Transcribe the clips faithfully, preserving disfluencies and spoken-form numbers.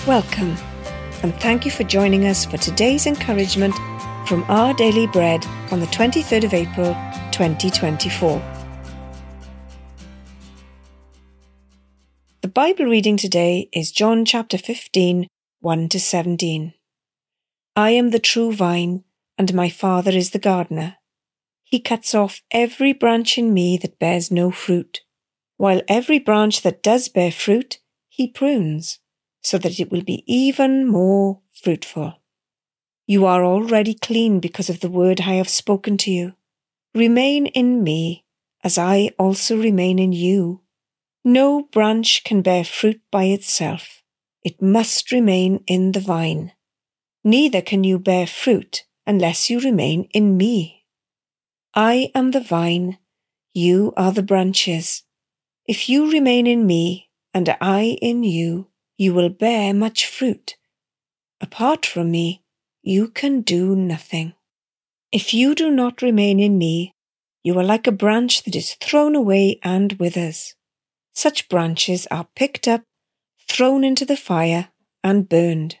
Welcome, and thank you for joining us for today's encouragement from Our Daily Bread on the twenty-third of April, twenty twenty-four. The Bible reading today is John chapter fifteen, one to seventeen. I am the true vine, and my Father is the gardener. He cuts off every branch in me that bears no fruit, while every branch that does bear fruit, he prunes, so that it will be even more fruitful. You are already clean because of the word I have spoken to you. Remain in me, as I also remain in you. No branch can bear fruit by itself. It must remain in the vine. Neither can you bear fruit unless you remain in me. I am the vine, you are the branches. If you remain in me, and I in you, you will bear much fruit. Apart from me, you can do nothing. If you do not remain in me, you are like a branch that is thrown away and withers. Such branches are picked up, thrown into the fire, and burned.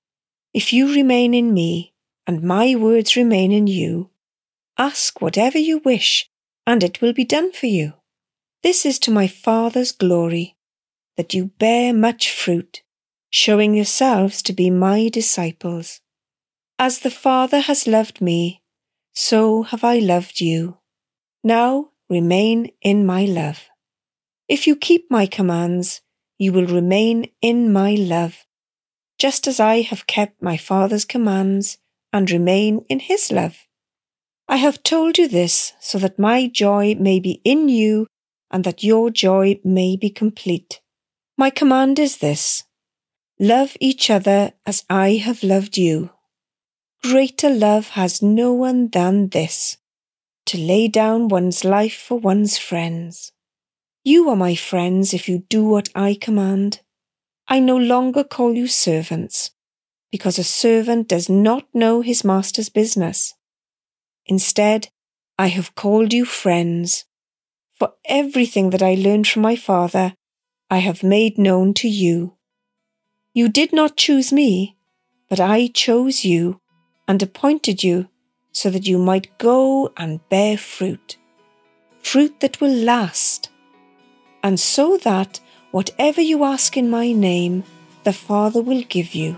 If you remain in me, and my words remain in you, ask whatever you wish, and it will be done for you. This is to my Father's glory, that you bear much fruit, showing yourselves to be my disciples. As the Father has loved me, so have I loved you. Now remain in my love. If you keep my commands, you will remain in my love, just as I have kept my Father's commands and remain in his love. I have told you this so that my joy may be in you and that your joy may be complete. My command is this: love each other as I have loved you. Greater love has no one than this, to lay down one's life for one's friends. You are my friends if you do what I command. I no longer call you servants, because a servant does not know his master's business. Instead, I have called you friends, for everything that I learned from my Father, I have made known to you. You did not choose me, but I chose you and appointed you so that you might go and bear fruit, fruit that will last, and so that whatever you ask in my name, the Father will give you.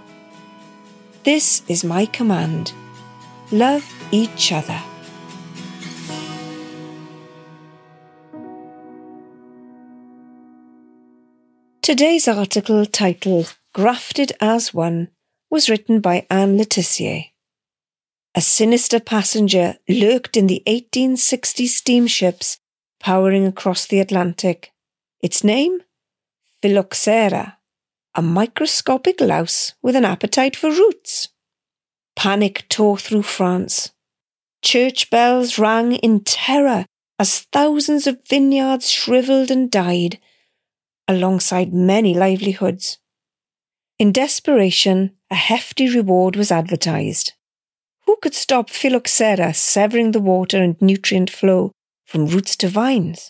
This is my command: love each other. Today's article, titled Grafted as One, was written by Anne Letitia. A sinister passenger lurked in the eighteen sixty steamships powering across the Atlantic. Its name? Phylloxera, a microscopic louse with an appetite for roots. Panic tore through France. Church bells rang in terror as thousands of vineyards shriveled and died, alongside many livelihoods. In desperation, a hefty reward was advertised. Who could stop Phylloxera severing the water and nutrient flow from roots to vines?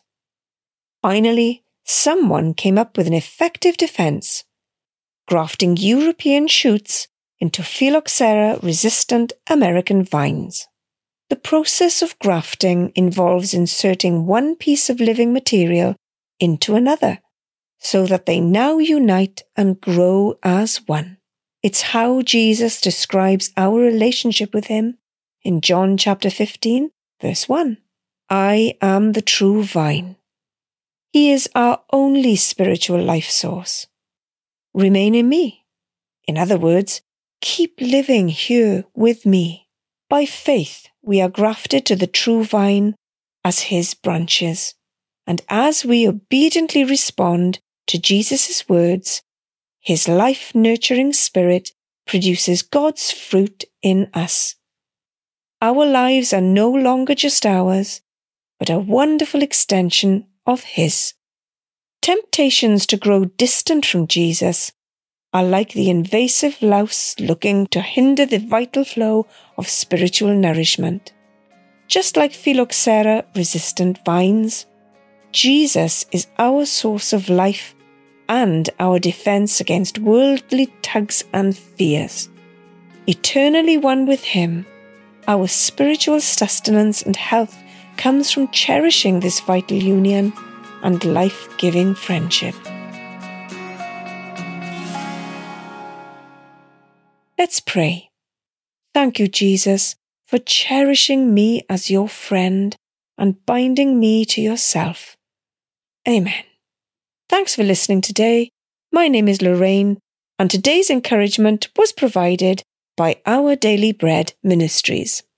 Finally, someone came up with an effective defense: grafting European shoots into Phylloxera-resistant American vines. The process of grafting involves inserting one piece of living material into another, so that they now unite and grow as one. It's how Jesus describes our relationship with him in John chapter fifteen, verse one. I am the true vine. He is our only spiritual life source. Remain in me. In other words, keep living here with me. By faith, we are grafted to the true vine as his branches. And as we obediently respond to Jesus' words, his life-nurturing spirit produces God's fruit in us. Our lives are no longer just ours, but a wonderful extension of his. Temptations to grow distant from Jesus are like the invasive louse looking to hinder the vital flow of spiritual nourishment. Just like Phylloxera-resistant vines, Jesus is our source of life and our defence against worldly tugs and fears. Eternally one with Him, our spiritual sustenance and health comes from cherishing this vital union and life-giving friendship. Let's pray. Thank you, Jesus, for cherishing me as your friend and binding me to yourself. Amen. Thanks for listening today. My name is Lorraine, and today's encouragement was provided by Our Daily Bread Ministries.